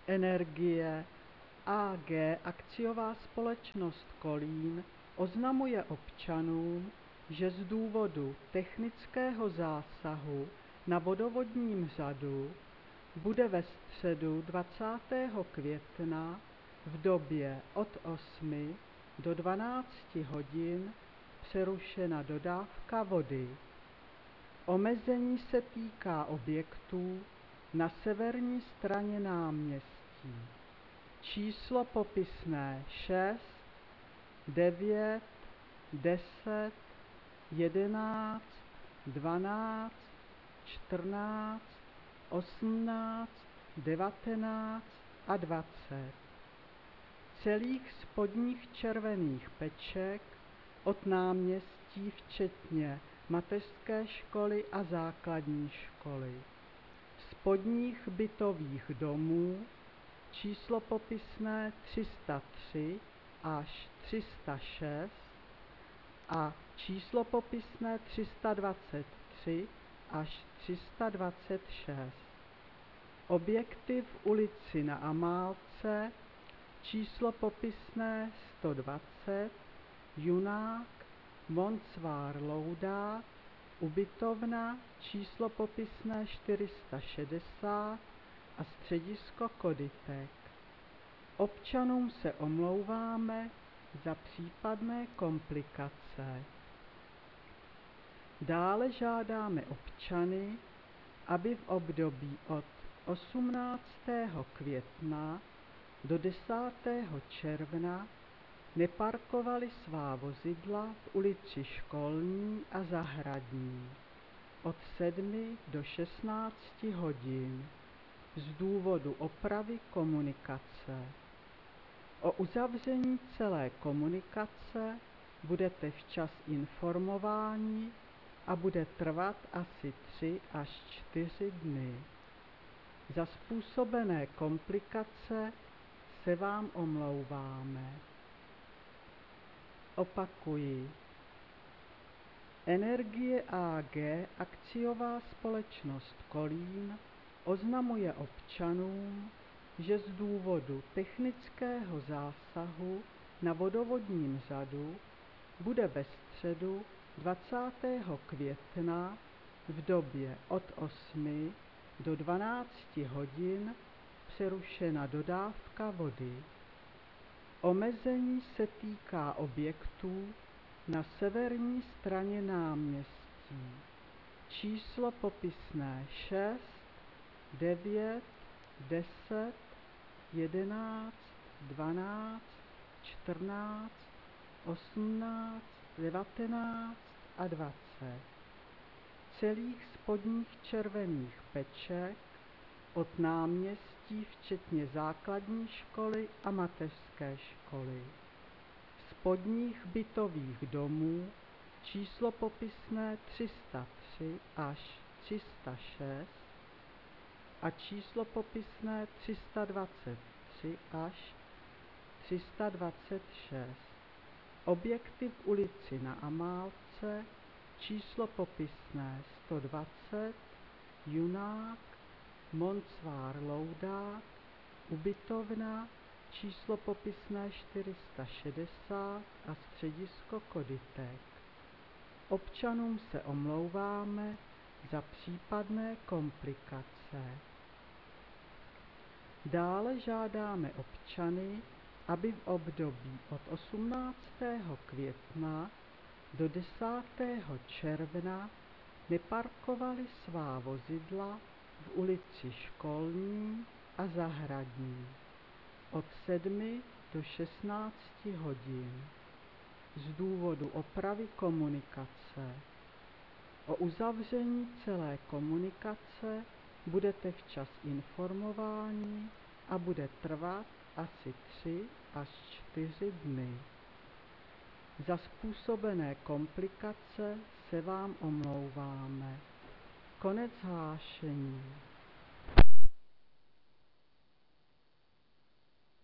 Energie AG akciová společnost Kolín oznamuje občanům, že z důvodu technického zásahu na vodovodním řadu bude ve středu 20. května v době od 8 do 12 hodin přerušena dodávka vody. Omezení se týká objektů na severní straně náměstí. Číslo popisné 6, 9, 10, 11, 12, 14, 18, 19 a 20. Celých spodních červených peček od náměstí včetně mateřské školy a základní školy. Spodních bytových domů číslo popisné 303 až 306 a číslo popisné 323 až 326. Objekty v ulici Na Amálce číslo popisné 120, Junák, Moncvár Loudá, ubytovna číslo popisné 460 a středisko Koditek. Občanům se omlouváme za případné komplikace. Dále žádáme občany, aby v období od 18. května do 10. června neparkovali svá vozidla v ulici Školní a Zahradní od 7 do 16 hodin z důvodu opravy komunikace. O uzavření celé komunikace budete včas informováni a bude trvat asi 3 až 4 dny. Za způsobené komplikace se vám omlouváme. Opakuji. Energie AG akciová společnost Kolín oznamuje občanům, že z důvodu technického zásahu na vodovodním řadu bude ve středu 20. května v době od 8 do 12 hodin přerušena dodávka vody. Omezení se týká objektů na severní straně náměstí. Číslo popisné 6, 9, 10, 11, 12, 14, 18, 19 a 20. Celých spodních červených peček od náměstí včetně základní školy a mateřské školy. Spodních bytových domů číslo popisné 303 až 306 a číslo popisné 323 až 326. Objekty v ulici Na Amálce číslo popisné 120, Junák, Moncvár Loudá, ubytovna číslo popisné 460 a středisko Koditek. Občanům se omlouváme za případné komplikace. Dále žádáme občany, aby v období od 18. května do 10. června neparkovali svá vozidla v ulici Školní a Zahradní od 7 do 16 hodin z důvodu opravy komunikace. O uzavření celé komunikace budete včas informováni a bude trvat asi 3 až 4 dny. Za způsobené komplikace se vám omlouváme. Konec hlášení.